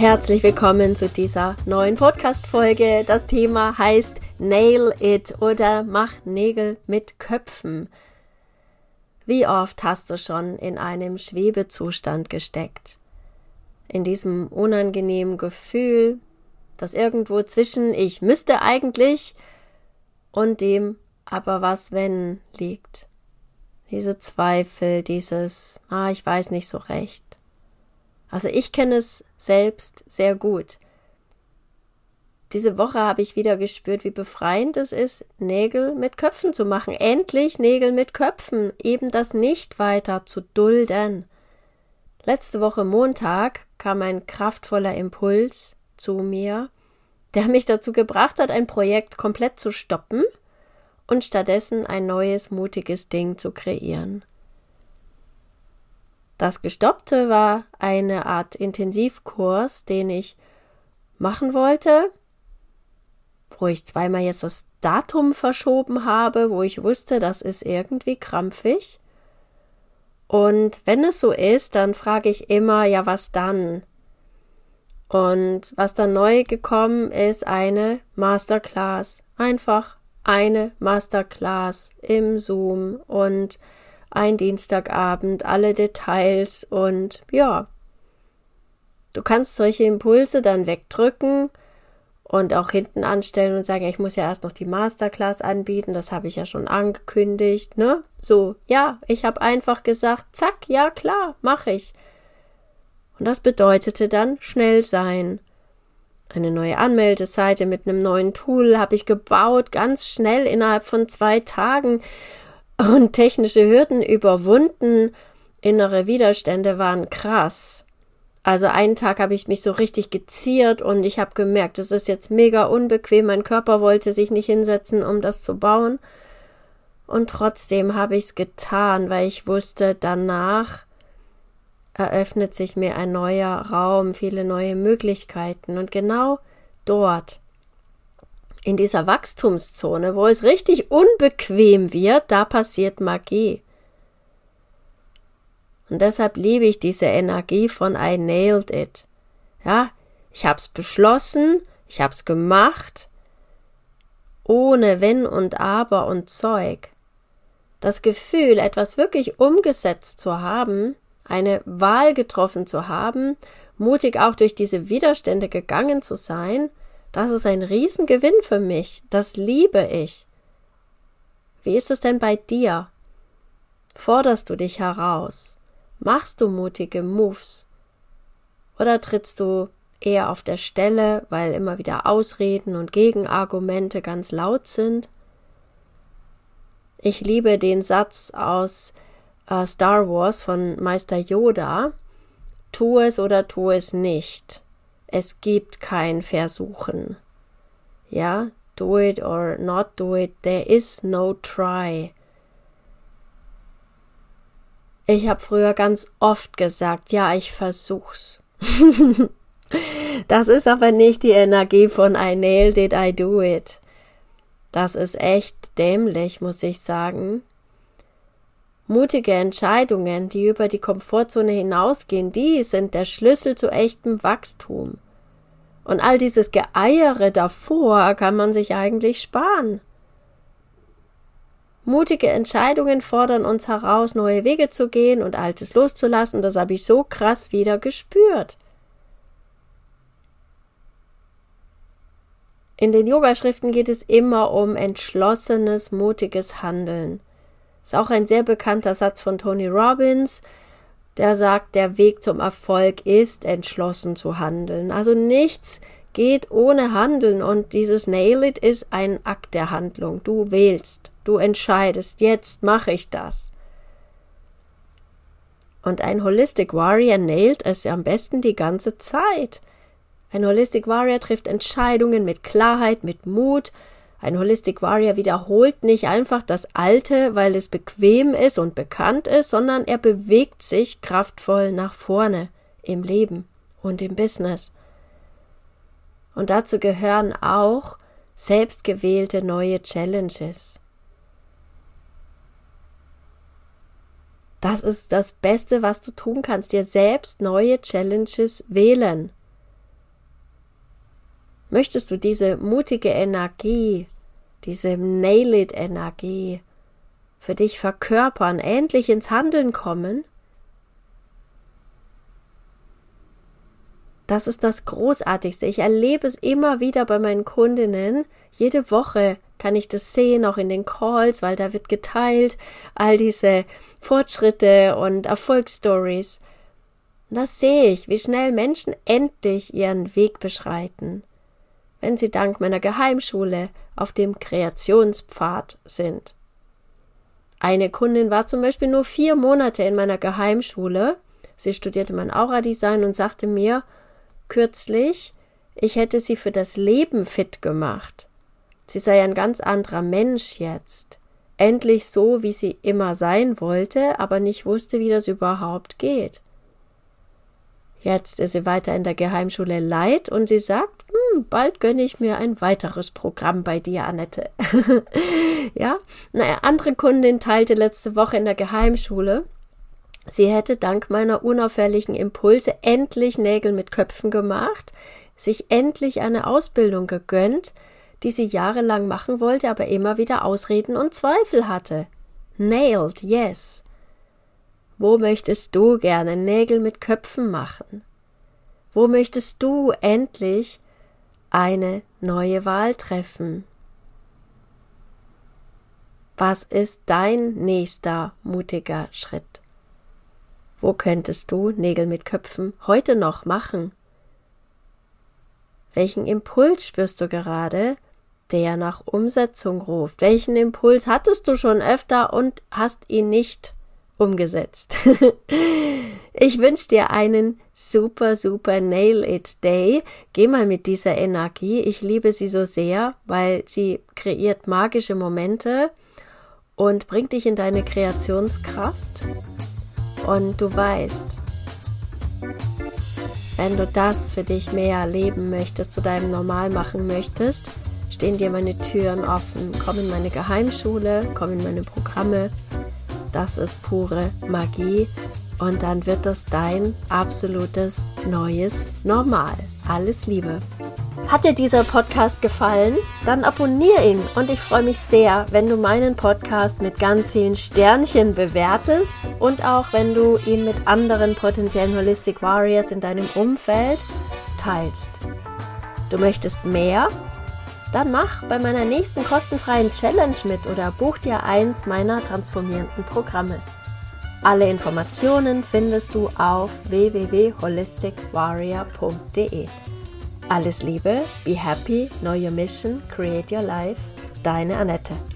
Herzlich willkommen zu dieser neuen Podcast-Folge. Das Thema heißt Nail It oder Mach Nägel mit Köpfen. Wie oft hast du schon in einem Schwebezustand gesteckt? In diesem unangenehmen Gefühl, das irgendwo zwischen ich müsste eigentlich und dem aber was wenn liegt. Diese Zweifel, dieses ich weiß nicht so recht. Also ich kenne es selbst sehr gut. Diese Woche habe ich wieder gespürt, wie befreiend es ist, Nägel mit Köpfen zu machen. Endlich Nägel mit Köpfen, eben das nicht weiter zu dulden. Letzte Woche Montag kam ein kraftvoller Impuls zu mir, der mich dazu gebracht hat, ein Projekt komplett zu stoppen und stattdessen ein neues, mutiges Ding zu kreieren. Das Gestoppte war eine Art Intensivkurs, den ich machen wollte, wo ich zweimal jetzt das Datum verschoben habe, wo ich wusste, das ist irgendwie krampfig. Und wenn es so ist, dann frage ich immer, ja, was dann? Und was dann neu gekommen ist, eine Masterclass. Einfach eine Masterclass im Zoom und ein Dienstagabend, alle Details und ja, du kannst solche Impulse dann wegdrücken und auch hinten anstellen und sagen, ich muss ja erst noch die Masterclass anbieten, das habe ich ja schon angekündigt, ne? So, ja, ich habe einfach gesagt, zack, ja klar, mache ich. Und das bedeutete dann schnell sein. Eine neue Anmeldeseite mit einem neuen Tool habe ich gebaut, ganz schnell innerhalb von 2 Tagen. Und technische Hürden überwunden, innere Widerstände waren krass. Also einen Tag habe ich mich so richtig geziert und ich habe gemerkt, es ist jetzt mega unbequem, mein Körper wollte sich nicht hinsetzen, um das zu bauen. Und trotzdem habe ich es getan, weil ich wusste, danach eröffnet sich mir ein neuer Raum, viele neue Möglichkeiten. Und genau dort, in dieser Wachstumszone, wo es richtig unbequem wird, da passiert Magie. Und deshalb liebe ich diese Energie von I nailed it. Ja, ich habe es beschlossen, ich habe es gemacht, ohne Wenn und Aber und Zeug. Das Gefühl, etwas wirklich umgesetzt zu haben, eine Wahl getroffen zu haben, mutig auch durch diese Widerstände gegangen zu sein, das ist ein Riesengewinn für mich. Das liebe ich. Wie ist es denn bei dir? Forderst du dich heraus? Machst du mutige Moves? Oder trittst du eher auf der Stelle, weil immer wieder Ausreden und Gegenargumente ganz laut sind? Ich liebe den Satz aus Star Wars von Meister Yoda: Tu es oder tu es nicht. Es gibt kein Versuchen. Ja, do it or not do it, there is no try. Ich habe früher ganz oft gesagt, ja, ich versuch's. Das ist aber nicht die Energie von I nailed it, I do it. Das ist echt dämlich, muss ich sagen. Mutige Entscheidungen, die über die Komfortzone hinausgehen, die sind der Schlüssel zu echtem Wachstum. Und all dieses Geeiere davor kann man sich eigentlich sparen. Mutige Entscheidungen fordern uns heraus, neue Wege zu gehen und Altes loszulassen. Das habe ich so krass wieder gespürt. In den Yogaschriften geht es immer um entschlossenes, mutiges Handeln. Ist auch ein sehr bekannter Satz von Tony Robbins, der sagt, der Weg zum Erfolg ist, entschlossen zu handeln. Also nichts geht ohne Handeln und dieses Nail It ist ein Akt der Handlung. Du wählst, du entscheidest, jetzt mache ich das. Und ein Holistic Warrior nailt es am besten die ganze Zeit. Ein Holistic Warrior trifft Entscheidungen mit Klarheit, mit Mut. Ein Holistic Warrior wiederholt nicht einfach das Alte, weil es bequem ist und bekannt ist, sondern er bewegt sich kraftvoll nach vorne im Leben und im Business. Und dazu gehören auch selbstgewählte neue Challenges. Das ist das Beste, was du tun kannst, dir selbst neue Challenges wählen. Möchtest du diese mutige Energie, diese Nail-it-Energie für dich verkörpern, endlich ins Handeln kommen? Das ist das Großartigste. Ich erlebe es immer wieder bei meinen Kundinnen. Jede Woche kann ich das sehen, auch in den Calls, weil da wird geteilt, all diese Fortschritte und Erfolgsstories. Und das sehe ich, wie schnell Menschen endlich ihren Weg beschreiten, wenn sie dank meiner Geheimschule auf dem Kreationspfad sind. Eine Kundin war zum Beispiel nur 4 Monate in meiner Geheimschule. Sie studierte mein Aura-Design und sagte mir kürzlich, ich hätte sie für das Leben fit gemacht. Sie sei ein ganz anderer Mensch jetzt. Endlich so, wie sie immer sein wollte, aber nicht wusste, wie das überhaupt geht. Jetzt ist sie weiter in der Geheimschule Light und sie sagt, bald gönne ich mir ein weiteres Programm bei dir, Annette. Ja, eine andere Kundin teilte letzte Woche in der Geheimschule, sie hätte dank meiner unauffälligen Impulse endlich Nägel mit Köpfen gemacht, sich endlich eine Ausbildung gegönnt, die sie jahrelang machen wollte, aber immer wieder Ausreden und Zweifel hatte. Nailed, yes. Wo möchtest du gerne Nägel mit Köpfen machen? Wo möchtest du endlich eine neue Wahl treffen? Was ist dein nächster mutiger Schritt? Wo könntest du Nägel mit Köpfen heute noch machen? Welchen Impuls spürst du gerade, der nach Umsetzung ruft? Welchen Impuls hattest du schon öfter und hast ihn nicht umgesetzt? Ich wünsche dir einen super, super Nail-it-Day. Geh mal mit dieser Energie. Ich liebe sie so sehr, weil sie kreiert magische Momente und bringt dich in deine Kreationskraft. Und du weißt, wenn du das für dich mehr leben möchtest, zu deinem Normal machen möchtest, stehen dir meine Türen offen. Komm in meine Geheimschule, komm in meine Programme. Das ist pure Magie und dann wird das dein absolutes neues Normal. Alles Liebe. Hat dir dieser Podcast gefallen? Dann abonniere ihn und ich freue mich sehr, wenn du meinen Podcast mit ganz vielen Sternchen bewertest und auch wenn du ihn mit anderen potenziellen Holistic Warriors in deinem Umfeld teilst. Du möchtest mehr? Dann mach bei meiner nächsten kostenfreien Challenge mit oder buch dir eins meiner transformierenden Programme. Alle Informationen findest du auf www.holisticwarrior.de. Alles Liebe, be happy, know your mission, create your life, deine Annette.